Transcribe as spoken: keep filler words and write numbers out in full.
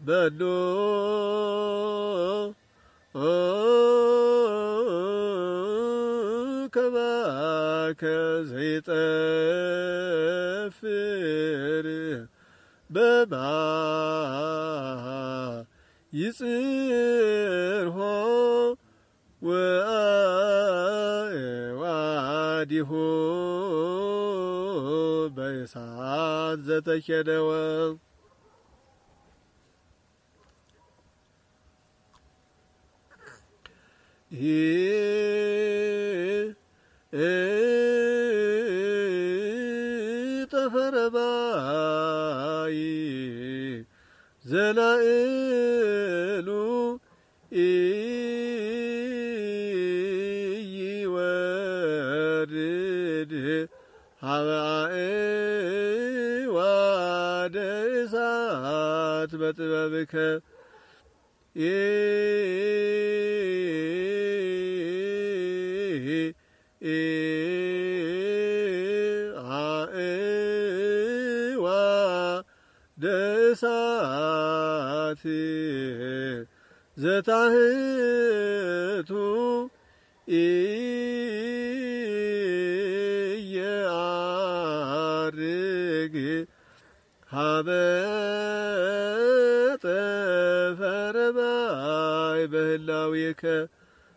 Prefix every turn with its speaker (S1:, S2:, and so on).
S1: በሎ ከባከ ዘይጠፍር በማ ይጽርሖ ወአዋዲሁ በእሳት ዘተኬደወ ጠፈረ ባይ ዘላእሉ ኢይወርድ ሀበ አዕዋደ እሳት በጥበብከ አዕዋደ እሳት ዘታህቱ ኢየዐርግ ሀበ ጠፈረ ባይ በህላዌከ